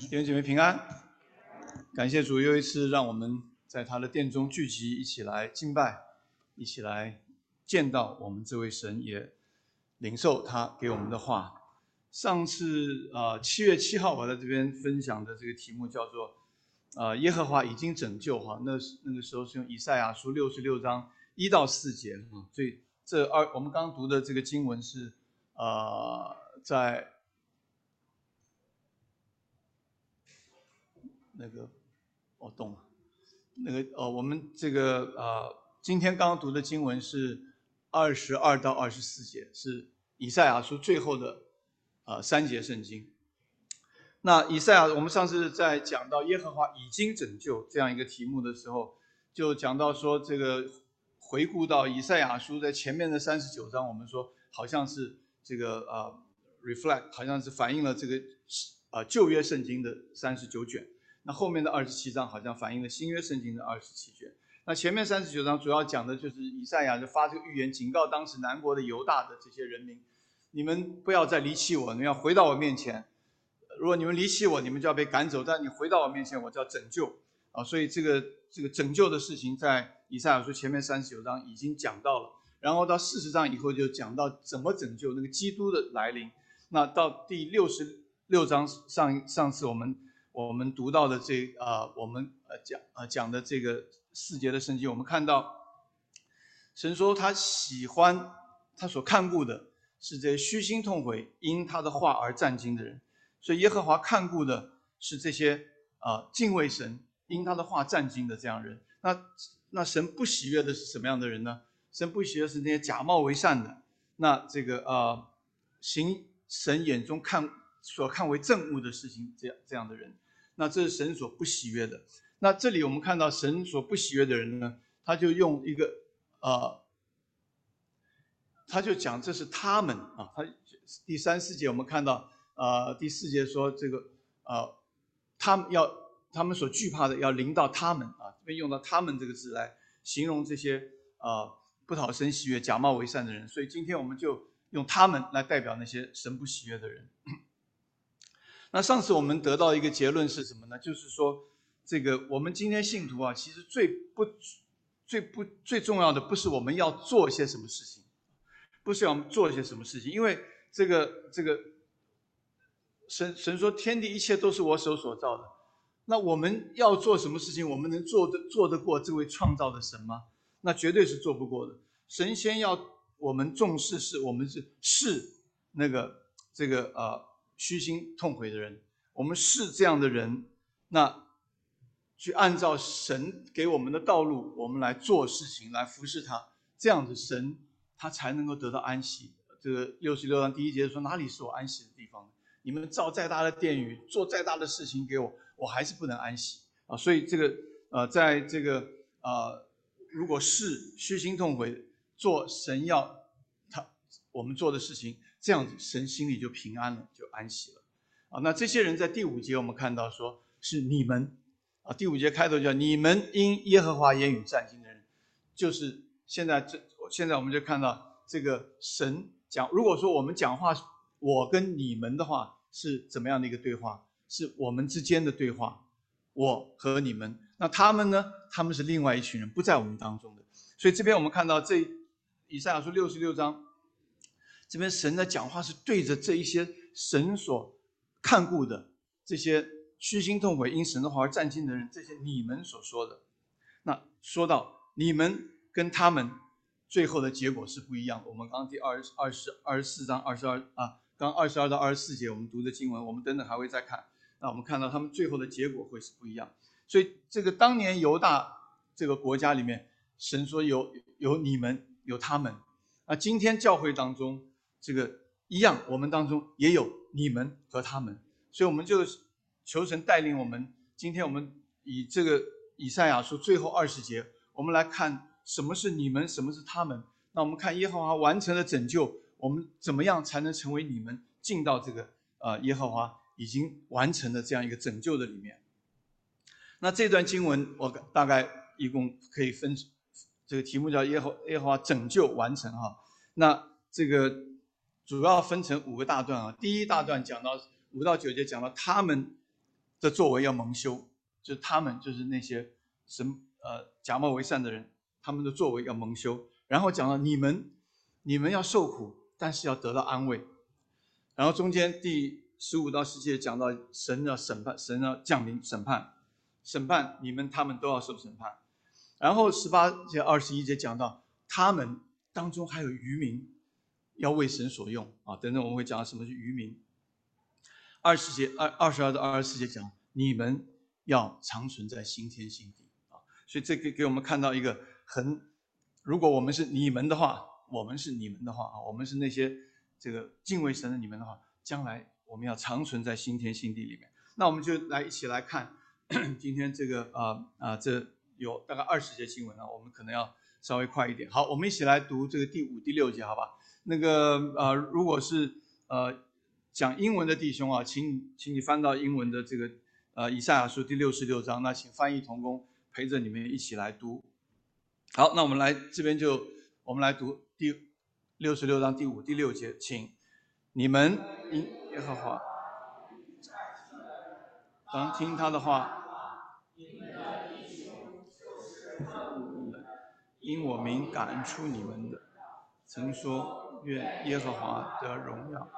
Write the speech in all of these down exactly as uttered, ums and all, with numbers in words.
弟兄姐妹平安，感谢主又一次让我们在他的殿中聚集，一起来敬拜，一起来见到我们这位神，也领受他给我们的话。上次呃七月七号我在这边分享的这个题目叫做呃耶和华已经拯救哈，那那个时候是用以赛亚书六十六章一到四节啊，所以这二我们刚读的这个经文是呃在那个我懂了，那个呃我们这个呃今天刚刚读的经文是二十二到二十四节，是以赛亚书最后的呃三节圣经。那以赛亚，我们上次在讲到耶和华已经拯救这样一个题目的时候，就讲到说这个回顾到以赛亚书在前面的三十九章，我们说好像是这个呃 reflect， 好像是反映了这个呃旧约圣经的三十九卷。那后面的二十七章好像反映了新约圣经的二十七卷。那前面三十九章主要讲的就是以赛亚就发这个预言，警告当时南国的犹大的这些人民，你们不要再离弃我，你们要回到我面前。如果你们离弃我，你们就要被赶走；但你回到我面前，我就要拯救。啊，所以这个这个拯救的事情，在以赛亚书前面三十九章已经讲到了，然后到四十章以后就讲到怎么拯救那个基督的来临。那到第六十六章上上次我们我们读到的这啊、呃，我们呃讲呃讲的这个四节的圣经，我们看到神说他喜欢他所看顾的是这些虚心痛悔因他的话而战兢的人。所以耶和华看顾的是这些啊、呃、敬畏神因他的话战兢的这样人。那那神不喜悦的是什么样的人呢？神不喜悦是那些假冒为善的，那这个呃行神眼中看所看为正恶的事情这样这样的人。那这是神所不喜悦的。那这里我们看到神所不喜悦的人呢，他就用一个呃，他就讲这是他们啊。他第三四节我们看到呃第四节说这个呃他们要他们所惧怕的要临到他们啊，这边用到他们这个字来形容这些呃不讨神喜悦、假冒为善的人。所以今天我们就用他们来代表那些神不喜悦的人。那上次我们得到一个结论是什么呢？就是说，这个我们今天信徒啊，其实最不、最不、最重要的不是我们要做些什么事情，不是要做些什么事情，因为这个这个神神说天地一切都是我手所造的。那我们要做什么事情，我们能做得做得过这位创造的神吗？那绝对是做不过的。神先要我们重视，是我们是是那个这个呃。虚心痛悔的人，我们是这样的人，那去按照神给我们的道路，我们来做事情，来服侍他，这样子神他才能够得到安息。这个六十六章第一节说，哪里是我安息的地方？你们造再大的殿宇，做再大的事情给我，我还是不能安息啊！所以这个呃，在这个呃，如果是虚心痛悔，做神要他我们做的事情，这样子神心里就平安了，就安息了啊。那这些人在第五节我们看到说是你们啊，第五节开头叫你们因耶和华言语战兢的人，就是现在这现在我们就看到这个神讲，如果说我们讲话我跟你们的话是怎么样的一个对话，是我们之间的对话，我和你们。那他们呢，他们是另外一群人，不在我们当中的。所以这边我们看到这以赛亚书六十六章这边神的讲话是对着这一些神所看顾的这些虚心痛悔因神的话而战兢的人，这些你们所说的。那说到你们跟他们最后的结果是不一样的。我们刚刚第二二十二十四章二十二啊，刚二十二到二十四节我们读的经文，我们等等还会再看。那我们看到他们最后的结果会是不一样。所以这个当年犹大这个国家里面，神说有有你们有他们。那今天教会当中这个一样，我们当中也有你们和他们。所以我们就求神带领我们，今天我们以这个以赛亚书最后二十节，我们来看什么是你们，什么是他们。那我们看耶和华完成了拯救，我们怎么样才能成为你们，进到这个呃耶和华已经完成的这样一个拯救的里面。那这段经文我大概一共可以分，这个题目叫耶和耶和华拯救完成哈。那这个主要分成五个大段啊。第一大段讲到五到九节，讲到他们的作为要蒙羞，就是他们就是那些神呃假冒为善的人，他们的作为要蒙羞。然后讲到你们，你们要受苦，但是要得到安慰。然后中间第十五到十节讲到神要审判，神要降临审判，审判你们，他们都要受审判。然后十八节、二十一节讲到他们当中还有渔民要为神所用啊，等等我们会讲什么是渔民。二十节二二十二到二十四节讲你们要长存在新天新地啊，所以这个给我们看到一个很，如果我们是你们的话，我们是你们的话啊，我们是那些这个敬畏神的你们的话，将来我们要长存在新天新地里面。那我们就来一起来看今天这个啊啊、呃、这有大概二十节经文啊，我们可能要稍微快一点。好，我们一起来读这个第五、第六节，好吧？那个呃，如果是呃讲英文的弟兄啊，请请你翻到英文的这个呃以赛亚书第六十六章，那请翻译同工陪着你们一起来读。好，那我们来这边就我们来读第六十六章第五、第六节，请你们因耶和华当听他的话。因我名赶出你们的，曾说愿耶和华得荣耀。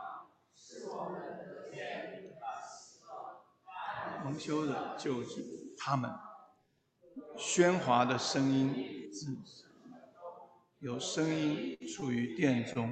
蒙羞的就是他们，喧哗的声音自有声音处于殿中，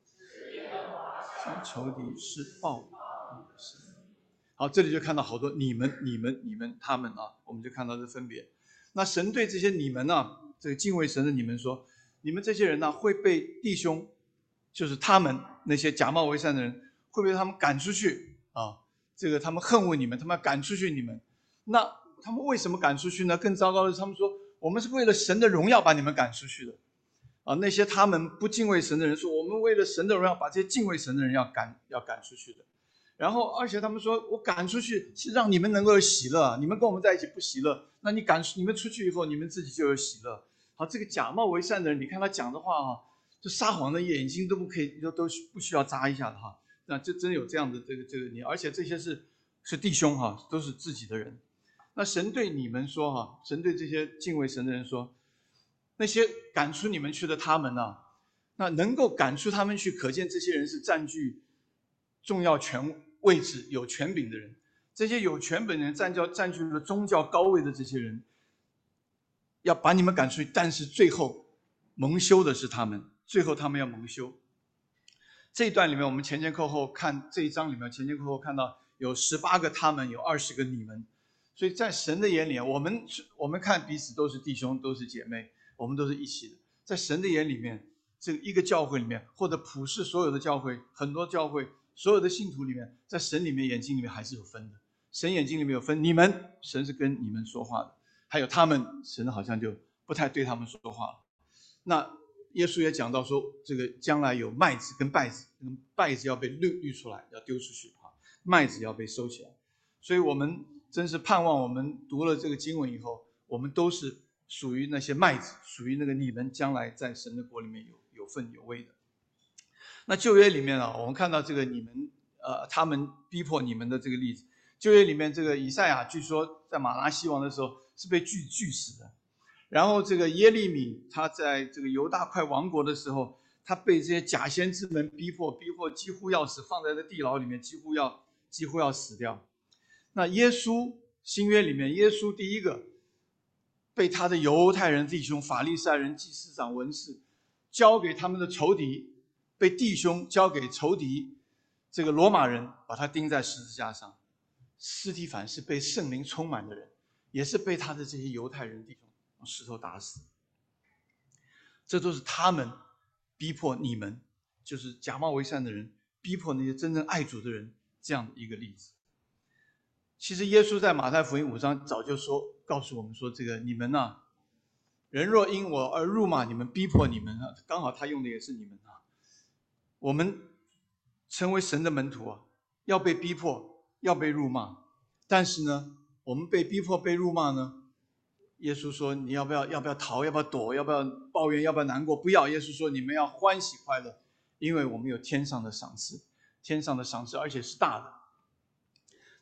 仇敌是暴怒的声音。好，这里就看到好多你们、你们、你们、他们啊，我们就看到这分别。那神对这些你们呢、啊，这个敬畏神的你们说，你们这些人呢、啊，会被弟兄，就是他们那些假冒为善的人，会被他们赶出去啊。这个他们恨恶你们，他们要赶出去你们。那他们为什么赶出去呢？更糟糕的是，他们说我们是为了神的荣耀把你们赶出去的。啊，那些他们不敬畏神的人说，我们为了神的荣耀把这些敬畏神的人要赶要赶出去的。然后，而且他们说，我赶出去是让你们能够有喜乐，你们跟我们在一起不喜乐，那你赶你们出去以后，你们自己就有喜乐。好，这个假冒为善的人，你看他讲的话啊，就撒谎的眼睛都不可以，都都不需要眨一下的哈。那这真有这样的这个这个你，而且这些是是弟兄哈，都是自己的人。那神对你们说哈，神对这些敬畏神的人说，那些赶出你们去的他们呢、啊，那能够赶出他们去，可见这些人是占据重要权位置、有权柄的人。这些有权柄的人占据占据了宗教高位的这些人，要把你们赶出去，但是最后蒙羞的是他们，最后他们要蒙羞。这一段里面，我们前前后后看这一章里面，前前后后看到有十八个他们，有二十个你们。所以在神的眼里，我们我们看彼此都是弟兄，都是姐妹，我们都是一起的。在神的眼里面，这一个教会里面，或者普世所有的教会，很多教会所有的信徒里面，在神里面眼睛里面还是有分的。神眼睛里面有分，你们神是跟你们说话的，还有他们神好像就不太对他们说话了。那耶稣也讲到说，这个将来有麦子跟稗子，稗子要被滤滤出来，要丢出去啊，麦子要被收起来。所以我们真是盼望我们读了这个经文以后，我们都是属于那些麦子，属于那个你们将来在神的国里面有有份有位的。那旧约里面啊，我们看到这个你们呃他们逼迫你们的这个例子。旧约里面这个以赛亚据说在马拿西王的时候是被锯锯死的。然后这个耶利米他在这个犹大快亡国的时候，他被这些假先知们逼迫，逼迫几乎要死，放在这地牢里面，几乎要几乎要死掉。那耶稣新约里面，耶稣第一个被他的犹太人弟兄法利赛人、祭司长、文士交给他们的仇敌，被弟兄交给仇敌，这个罗马人把他钉在十字架上。司提反是被圣灵充满的人，也是被他的这些犹太人弟兄用石头打死。这都是他们逼迫你们，就是假冒为善的人逼迫那些真正爱主的人，这样的一个例子。其实耶稣在马太福音五章早就说，告诉我们说，这个你们啊，人若因我而辱骂你们，逼迫你们啊，刚好他用的也是你们啊。我们成为神的门徒啊，要被逼迫，要被辱骂，但是呢，我们被逼迫、被辱骂呢，耶稣说你要不要要不要逃，要不要躲，要不要抱怨，要不要难过？不要。耶稣说你们要欢喜快乐，因为我们有天上的赏赐，天上的赏赐，而且是大的。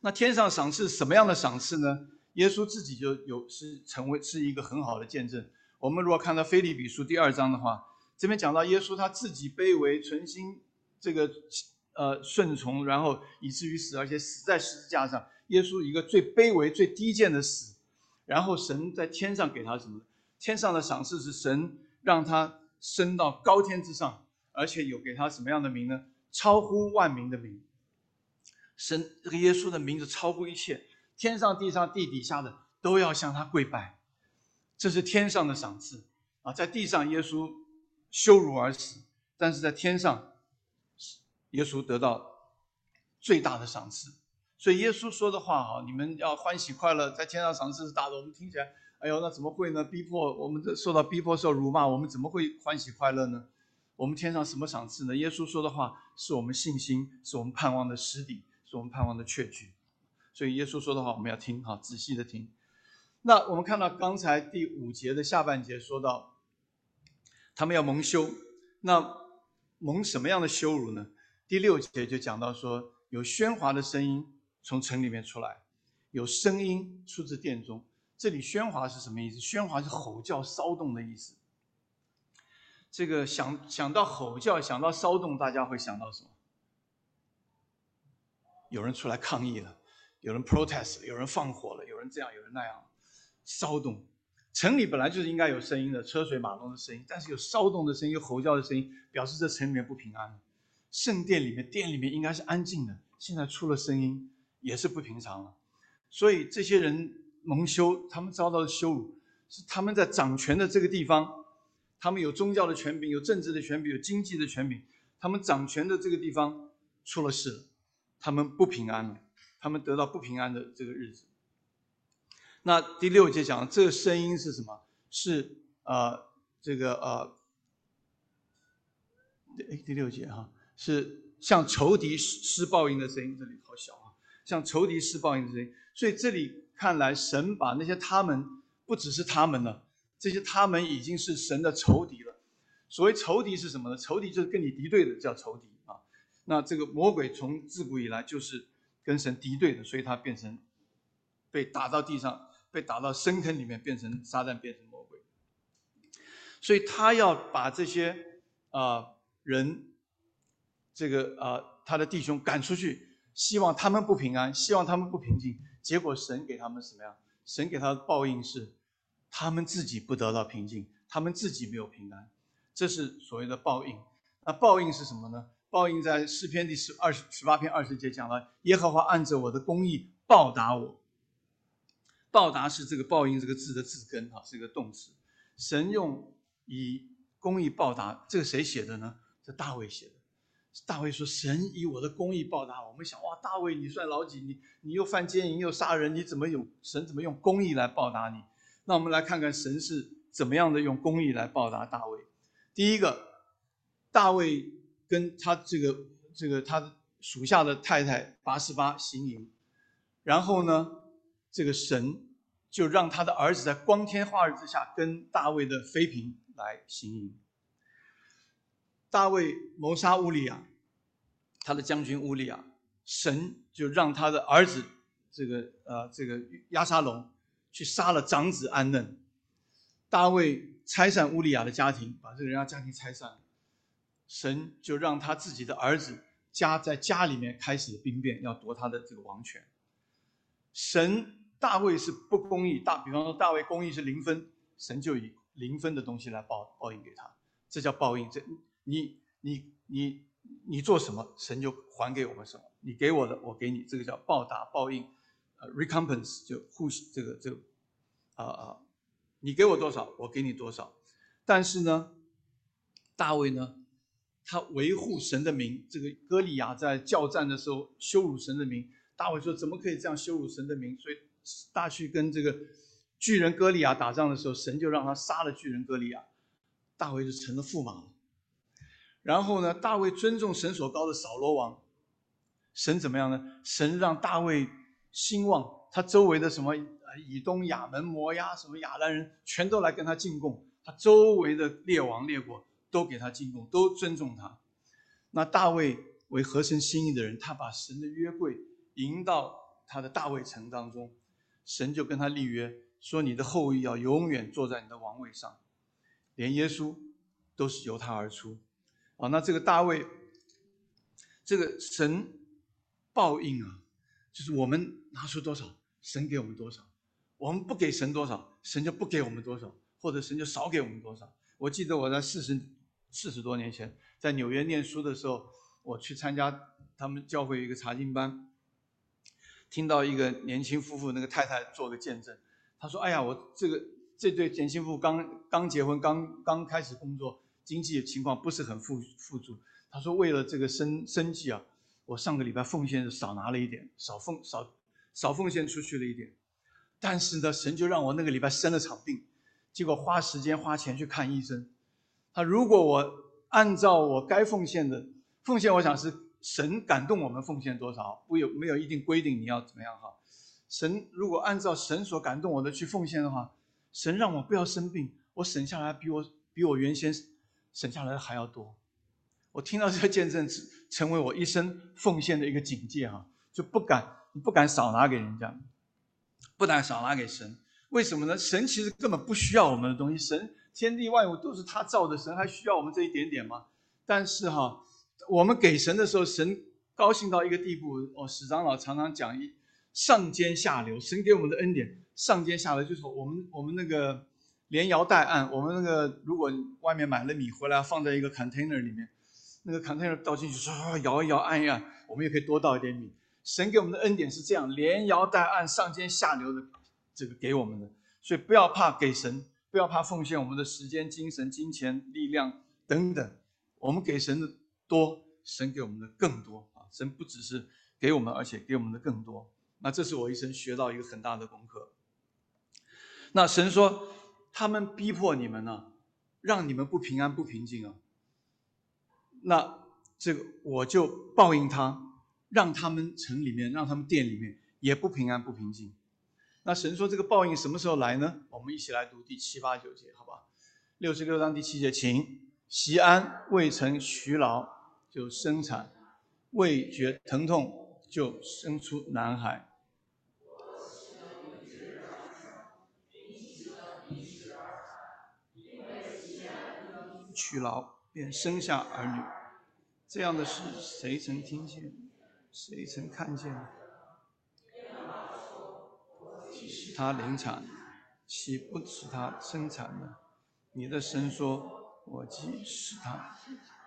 那天上赏赐什么样的赏赐呢？耶稣自己就有是成为是一个很好的见证。我们如果看到腓立比书第二章的话，这边讲到耶稣他自己卑微，存心这个呃顺从，然后以至于死，而且死在十字架上。耶稣一个最卑微、最低贱的死，然后神在天上给他什么？天上的赏赐是神让他升到高天之上，而且有给他什么样的名呢？超乎万名的名。神这个耶稣的名字超乎一切，天上地上地底下的都要向他跪拜，这是天上的赏赐啊！在地上耶稣羞辱而死，但是在天上耶稣得到最大的赏赐。所以耶稣说的话啊，你们要欢喜快乐，在天上赏赐是大的。我们听起来，哎呦，那怎么会呢？逼迫我们受到逼迫受辱骂，我们怎么会欢喜快乐呢？我们天上什么赏赐呢？耶稣说的话是我们信心，是我们盼望的实底，是我们盼望的确据。所以耶稣说的话我们要听，好，仔细的听。那我们看到刚才第五节的下半节说到，他们要蒙羞。那蒙什么样的羞辱呢？第六节就讲到说，有喧哗的声音从城里面出来，有声音出自殿中。这里喧哗是什么意思？喧哗是吼叫、骚动的意思。这个想想到吼叫，想到骚动，大家会想到什么？有人出来抗议了，有人 protest， 有人放火了，有人这样，有人那样，骚动。城里本来就是应该有声音的，车水马龙的声音，但是有骚动的声音，有吼叫的声音，表示这城里面不平安了。圣殿里面，殿里面应该是安静的，现在出了声音，也是不平常了。所以这些人蒙羞，他们遭到的羞辱，是他们在掌权的这个地方，他们有宗教的权柄，有政治的权柄，有经济的权柄，他们掌权的这个地方出了事了，他们不平安了，他们得到不平安的这个日子。那第六节讲这个声音是什么？是呃这个呃，第六节哈、啊，是像仇敌施报应的声音。这里好小啊，像仇敌施报应的声音。所以这里看来，神把那些他们不只是他们了，这些他们已经是神的仇敌了。所谓仇敌是什么呢？仇敌就是跟你敌对的，叫仇敌啊。那这个魔鬼从自古以来就是跟神敌对的，所以他变成被打到地上。被打到深坑里面，变成撒旦，变成魔鬼，所以他要把这些呃人，这个呃他的弟兄赶出去，希望他们不平安，希望他们不平静。结果神给他们什么样？神给他的报应是，他们自己不得到平静，他们自己没有平安，这是所谓的报应。那报应是什么呢？报应在诗篇第十二十十八篇二十节讲了，耶和华按着我的公义报答我。报答是这个报应这个字的字根哈，是一个动词。神用以公义报答，这个谁写的呢？这大卫写的。大卫说：“神以我的公义报答我。”我们想，哇，大卫你算老几？你你又犯奸淫又杀人，你怎么有神怎么用公义来报答你？那我们来看看神是怎么样的用公义来报答大卫。第一个，大卫跟他这个这个他属下的太太拔示巴行淫，然后呢？这个神就让他的儿子在光天化日之下跟大卫的妃嫔来行淫。大卫谋杀乌利亚，他的将军乌利亚，神就让他的儿子这个呃这个押沙龙去杀了长子安嫩。大卫拆散乌利亚的家庭，把这个人家家庭拆散了，神就让他自己的儿子家在家里面开始兵变，要夺他的这个王权。神大卫是不公义，大比方说大卫公义是零分，神就以零分的东西来报报应给他，这叫报应。这你你你你做什么，神就还给我们什么。你给我的，我给你，这个叫报答报应。呃 ，recompense 就互这个这个啊啊、呃，你给我多少，我给你多少。但是呢，大卫呢，他维护神的名。这个歌利亚在叫战的时候羞辱神的名，大卫说怎么可以这样羞辱神的名？所以大去跟这个巨人歌利亚打仗的时候，神就让他杀了巨人歌利亚，大卫就成了驸马了。然后呢，大卫尊重神所膏的扫罗王，神怎么样呢？神让大卫兴旺，他周围的什么以东、亚门、摩押、什么亚兰人，全都来跟他进贡。他周围的列王列国都给他进贡，都尊重他。那大卫为合神心意的人，他把神的约柜迎到他的大卫城当中，神就跟他立约，说你的后裔要永远坐在你的王位上，连耶稣都是由他而出。啊，那这个大卫，这个神报应啊，就是我们拿出多少，神给我们多少；我们不给神多少，神就不给我们多少，或者神就少给我们多少。我记得我在四十四十多年前在纽约念书的时候，我去参加他们教会一个查经班，听到一个年轻夫妇，那个太太做个见证，她说：“哎呀，我这个这对年轻夫妇刚刚结婚，刚刚开始工作，经济情况不是很富富足。她说为了这个生生计啊，我上个礼拜奉献少拿了一点，少奉少少奉献出去了一点。但是呢，神就让我那个礼拜生了场病，结果花时间花钱去看医生。他如果我按照我该奉献的奉献，我想是神感动我们奉献多少，不有没有一定规定你要怎么样哈。神如果按照神所感动我的去奉献的话，神让我不要生病，我省下来比我比我原先省下来的还要多。我听到这个见证，成为我一生奉献的一个警戒哈，就不敢你不敢少拿给人家，不敢少拿给神。为什么呢？神其实根本不需要我们的东西，神天地万物都是他造的，神还需要我们这一点点吗？但是哈，我们给神的时候，神高兴到一个地步。哦，史长老常常讲一上尖下流，神给我们的恩典上尖下流，就是我们我们那个连摇带按，我们那个如果外面买了米回来放在一个 container 里面，那个 container 倒进去说摇一摇按一按，我们也可以多倒一点米。神给我们的恩典是这样连摇带按上尖下流的这个给我们的，所以不要怕给神，不要怕奉献我们的时间、精神、金钱、力量等等，我们给神的多，神给我们的更多啊！神不只是给我们，而且给我们的更多。那这是我一生学到一个很大的功课。那神说，他们逼迫你们呢、啊，让你们不平安不平静啊。那这个我就报应他，让他们城里面，让他们殿里面也不平安不平静。那神说这个报应什么时候来呢？我们一起来读第七八九节，好吧？六十六章第七节，请锡安未曾劬劳就生产，未觉疼痛就生出男孩。劬劳便生下儿女，这样的事谁曾听见？谁曾看见？使他临产，岂不使他生产呢？你的神说，我既使他。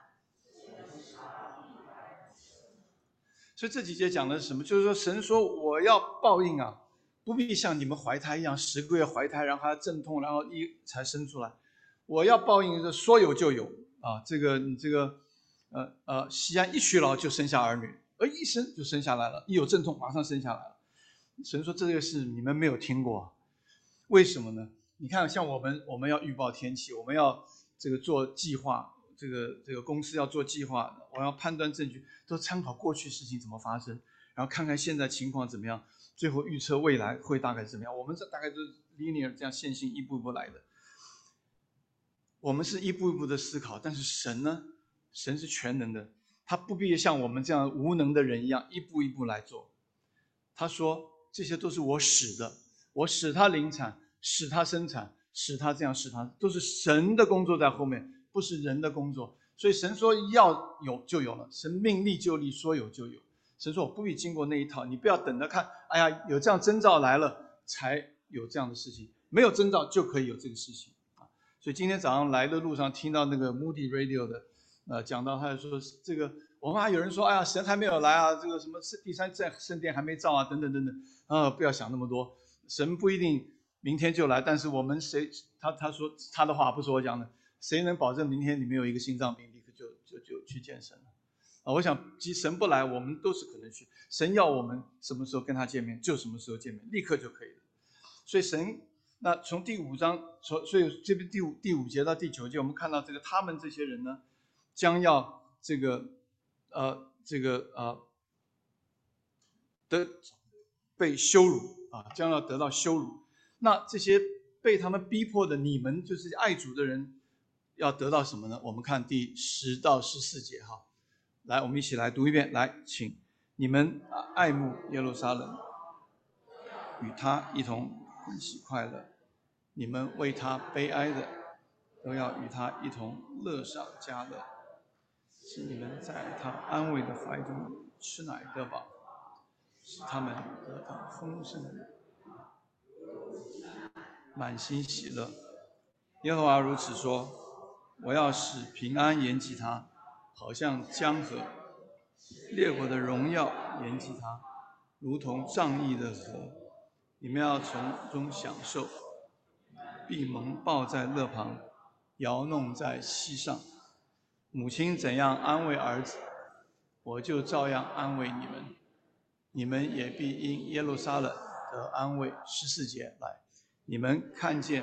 所以这几节讲的是什么？就是说神说我要报应啊，不必像你们怀胎一样，十个月怀胎，然后还要阵痛，然后一才生出来。我要报应是说有就有啊，这个你这个呃呃，锡安一劬劳就生下儿女，而一生就生下来了，一有阵痛马上生下来了。神说这个事你们没有听过，为什么呢？你看，像我们我们要预报天气，我们要这个做计划，这个这个公司要做计划，我要判断证据，都参考过去事情怎么发生，然后看看现在情况怎么样，最后预测未来会大概怎么样。我们这大概都是 linear 这样线性一步一步来的。我们是一步一步的思考，但是神呢？神是全能的，他不必像我们这样无能的人一样一步一步来做。他说这些都是我使的，我使他临产，使他生产，使他这样，使他都是神的工作在后面，不是人的工作。所以神说要有就有了，神命立就立，说有就有。神说我不必经过那一套，你不要等着看，哎呀有这样征兆来了才有这样的事情，没有征兆就可以有这个事情啊。所以今天早上来的路上听到那个 Moody Radio 的呃讲到，他就说这个我们还有人说，哎呀，神还没有来啊，这个什么第三在圣殿还没造啊，等等等等啊，不要想那么多，神不一定明天就来，但是我们谁他他说他的话不是我讲的，谁能保证明天你没有一个心脏病立刻就就就去见神了啊？我想，即神不来，我们都是可能去。神要我们什么时候跟他见面，就什么时候见面，立刻就可以了。所以神那从第五章，所以这边第五第五节到第九节，我们看到这个他们这些人呢，将要这个。呃，这个呃，的被羞辱啊，将要得到羞辱。那这些被他们逼迫的你们，就是爱主的人，要得到什么呢？我们看第十到十四节哈，来，我们一起来读一遍。来，请你们爱慕耶路撒冷， 与他一同欢喜快乐；你们为他悲哀的，都要与他一同乐上加乐，使你们在他安慰的怀中吃奶得饱，使他们得到丰盛的满心喜乐。耶和华如此说：我要使平安延及他，好像江河；列国的荣耀延及他，如同仗义的河。你们要从中享受，必蒙抱在勒旁，摇弄在膝上。母亲怎样安慰儿子，我就照样安慰你们。你们也必因耶路撒冷得安慰。十四节来，你们看见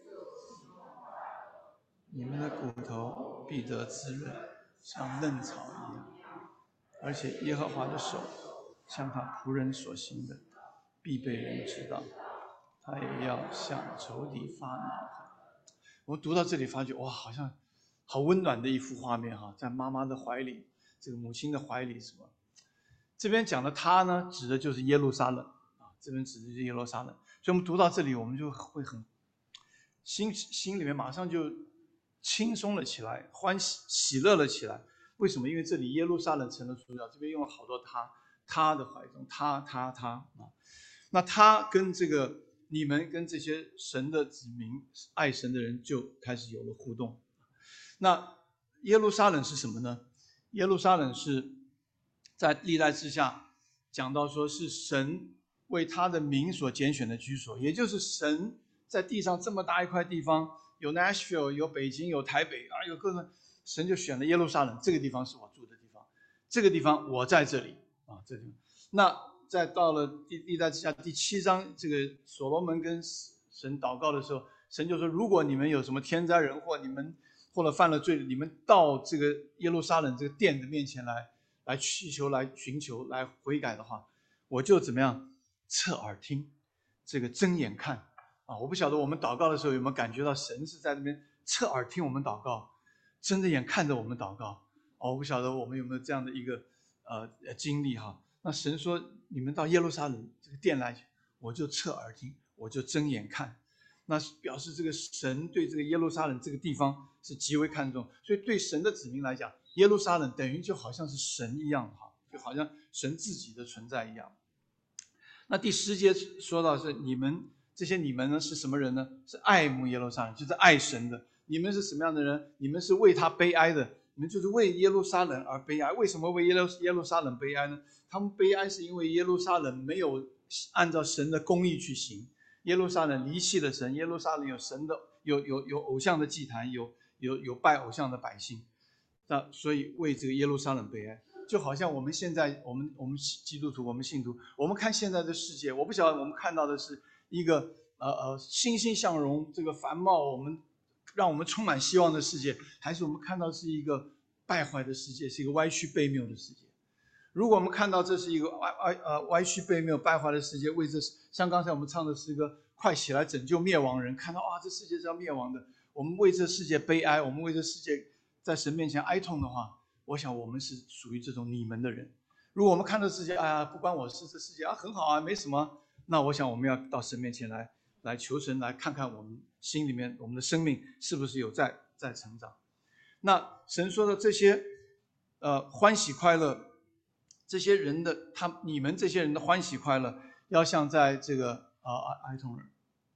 你们的骨头必得滋润，像嫩草一样。而且耶和华的手向他仆人所行的，必被人知道。他也要向仇敌发恼恨。我们读到这里，发觉哇，好像好温暖的一幅画面哈，在妈妈的怀里，这个母亲的怀里，什么？这边讲的他呢，指的就是耶路撒冷啊，这边指的就是耶路撒冷。所以我们读到这里，我们就会很心心里面马上就轻松了起来，欢喜喜乐了起来。为什么？因为这里耶路撒冷成了主角，这边用了好多他，他的怀中，他他他啊。那他跟这个你们跟这些神的子民、爱神的人就开始有了互动。那耶路撒冷是什么呢？耶路撒冷是在历代志下讲到说是神为他的民所拣选的居所，也就是神在地上这么大一块地方，有 Nashville， 有北京，有台北啊，有各种，神就选了耶路撒冷，这个地方是我住的地方，这个地方我在这里啊，这里。那在到了历代志下第七章，这个所罗门跟神祷告的时候，神就说：如果你们有什么天灾人祸，你们或者犯了罪，你们到这个耶路撒冷这个殿的面前来，来祈求、来寻求、来悔改的话，我就怎么样侧耳听，这个睁眼看啊！我不晓得我们祷告的时候有没有感觉到神是在那边侧耳听我们祷告，睁着眼看着我们祷告。哦，我不晓得我们有没有这样的一个呃经历哈。那神说：你们到耶路撒冷这个殿来，我就侧耳听，我就睁眼看。那表示这个神对这个耶路撒冷这个地方是极为看重，所以对神的子民来讲，耶路撒冷等于就好像是神一样哈，就好像神自己的存在一样。那第十节说到是你们这些你们呢是什么人呢？是爱慕耶路撒冷，就是爱神的。你们是什么样的人？你们是为他悲哀的，你们就是为耶路撒冷而悲哀。为什么为耶路耶路撒冷悲哀呢？他们悲哀是因为耶路撒冷没有按照神的公义去行，耶路撒冷离弃了神，耶路撒冷有神的有有有偶像的祭坛，有有有拜偶像的百姓，那所以为这个耶路撒冷悲哀。就好像我们现在我们我们基督徒我们信徒，我们看现在的世界，我不晓得我们看到的是一个呃呃欣欣向荣，这个繁茂，我们让我们充满希望的世界，还是我们看到是一个败坏的世界，是一个歪曲悖谬的世界。如果我们看到这是一个歪歪呃歪曲悖谬败坏的世界，为这像刚才我们唱的诗歌快起来拯救灭亡人，看到啊这世界是要灭亡的，我们为这世界悲哀，我们为这世界在神面前哀痛的话，我想我们是属于这种你们的人。如果我们看到世界，哎呀不关我事，这世界啊很好啊没什么，那我想我们要到神面前来来求神，来看看我们心里面我们的生命是不是有在在成长。那神说的这些呃欢喜快乐，这些人的他你们这些人的欢喜快乐，要像在这个啊、呃、哀痛人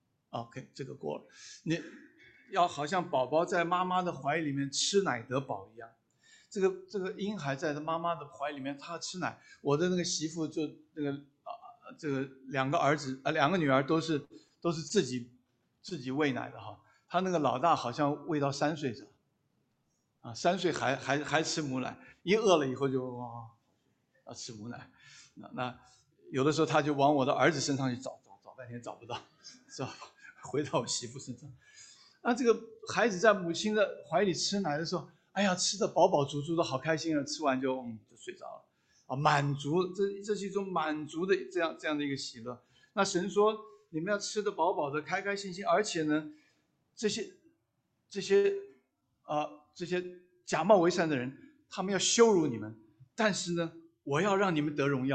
，OK 这个过了，你要好像宝宝在妈妈的怀里面吃奶得饱一样。这个这个婴孩在妈妈的怀里面，他吃奶。我的那个媳妇就那个啊、呃，这个两个儿子啊、呃，两个女儿都是都是自己自己喂奶的哈。他那个老大好像喂到三岁着，啊，三岁还还还吃母奶，一饿了以后就哇啊吃母奶。那那有的时候他就往我的儿子身上去找找找半天找不到，是吧？回到我媳妇身上。那这个孩子在母亲的怀里吃奶的时候，哎呀，吃得饱饱足足的，好开心啊！吃完就嗯就睡着了，啊，满足，这这是一种满足的这样这样的一个喜乐。那神说，你们要吃得饱饱的，开开心心，而且呢，这些这些呃这些假冒为善的人，他们要羞辱你们，但是呢，我要让你们得荣耀，得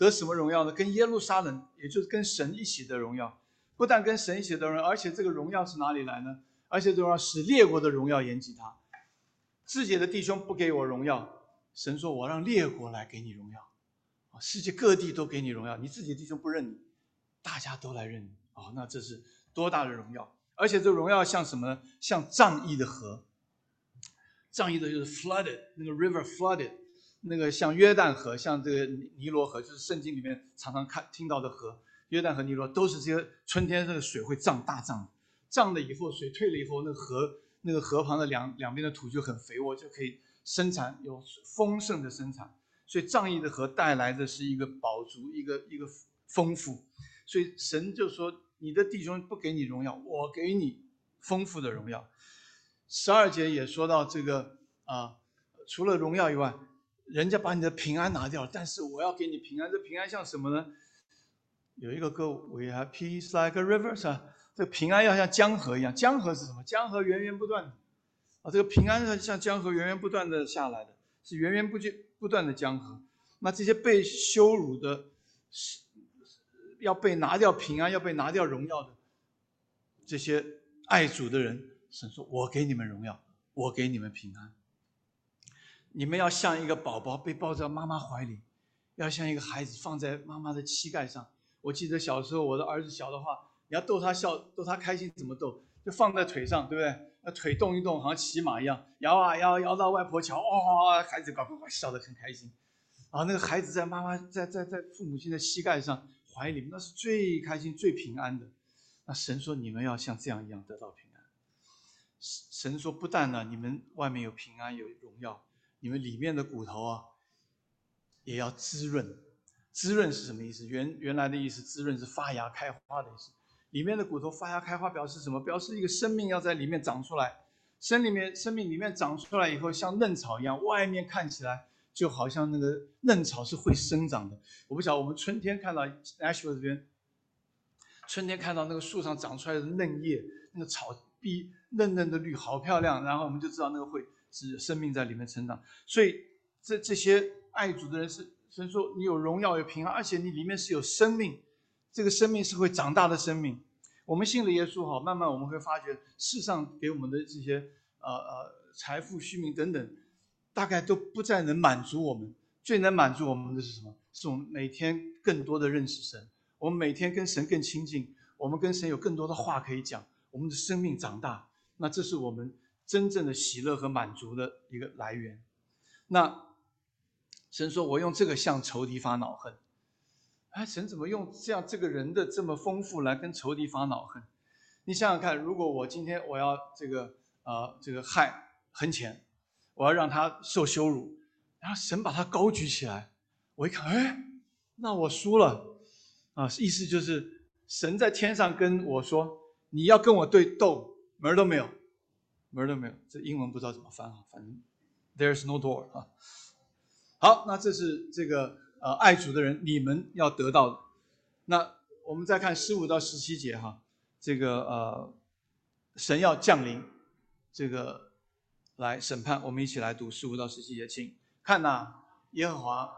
得什么荣耀呢？跟耶路撒冷，也就是跟神一起的荣耀。不但跟神一起的荣耀，而且这个荣耀是哪里来呢？而且这荣耀使列国的荣耀延及他。自己的弟兄不给我荣耀，神说我让列国来给你荣耀，世界各地都给你荣耀，你自己的弟兄不认你，大家都来认你。哦，那这是多大的荣耀！而且这荣耀像什么呢？像仗义的河。仗义的就是 flooded， 那个 river flooded， 那个像约旦河，像这个尼罗河，就是圣经里面常常看听到的河。约旦河、尼罗都是这些春天这个水会涨大涨，涨了以后水退了以后，那个河那个河旁的两两边的土就很肥沃，就可以生产有丰盛的生产。所以仗义的河带来的是一个饱足，一个一个丰富。所以神就说：你的弟兄不给你荣耀，我给你丰富的荣耀。十二节也说到这个啊、呃，除了荣耀以外，人家把你的平安拿掉了，但是我要给你平安。这平安像什么呢？有一个歌 ，We have peace like a river， 是吧？这个平安要像江河一样。江河是什么？江河源源不断的啊，这个平安像江河源源不断的下来的，是源源不绝不断的江河。那这些被羞辱的，要被拿掉平安，要被拿掉荣耀的这些爱主的人，神说：我给你们荣耀，我给你们平安。你们要像一个宝宝被抱在妈妈怀里，要像一个孩子放在妈妈的膝盖上。我记得小时候我的儿子小的话，你要逗他笑，逗他开心怎么逗？就放在腿上，对不对？那腿动一动，好像骑马一样，摇啊摇，摇到外婆桥，哦，孩子呱呱呱笑得很开心。啊，那个孩子在妈妈在在在父母亲的膝盖上怀里，那是最开心最平安的。那神说你们要像这样一样得到平安。神说不但呢你们外面有平安有荣耀，你们里面的骨头啊也要滋润。滋润是什么意思？原原来的意思，滋润是发芽开花的意思。里面的骨头发芽开花表示什么？表示一个生命要在里面长出来。生里面生命里面长出来以后，像嫩草一样，外面看起来就好像那个嫩草是会生长的。我不晓得我们春天看到 Nashville 这边，春天看到那个树上长出来的嫩叶，那个草碧嫩嫩的绿，好漂亮。然后我们就知道那个会是生命在里面成长。所以这这些爱主的人是。神说你有荣耀有平安，而且你里面是有生命，这个生命是会长大的生命。我们信了耶稣好，慢慢我们会发觉世上给我们的这些呃呃财富虚名等等，大概都不再能满足我们。最能满足我们的是什么？是我们每天更多的认识神，我们每天跟神更亲近，我们跟神有更多的话可以讲，我们的生命长大，那这是我们真正的喜乐和满足的一个来源。那神说我用这个向仇敌发恼恨。哎，神怎么用这样这个人的这么丰富来跟仇敌发恼恨？你想想看，如果我今天我要这个呃这个害横钱，我要让他受羞辱，然后神把他高举起来，我一看，哎，那我输了啊！意思就是神在天上跟我说，你要跟我对斗，门都没有，门都没有。这英文不知道怎么翻啊，反正 there's no door 啊。好，那这是这个呃爱主的人你们要得到的。那我们再看十五到十七节哈，这个呃神要降临，这个来审判。我们一起来读十五到十七节，请看哪，耶和华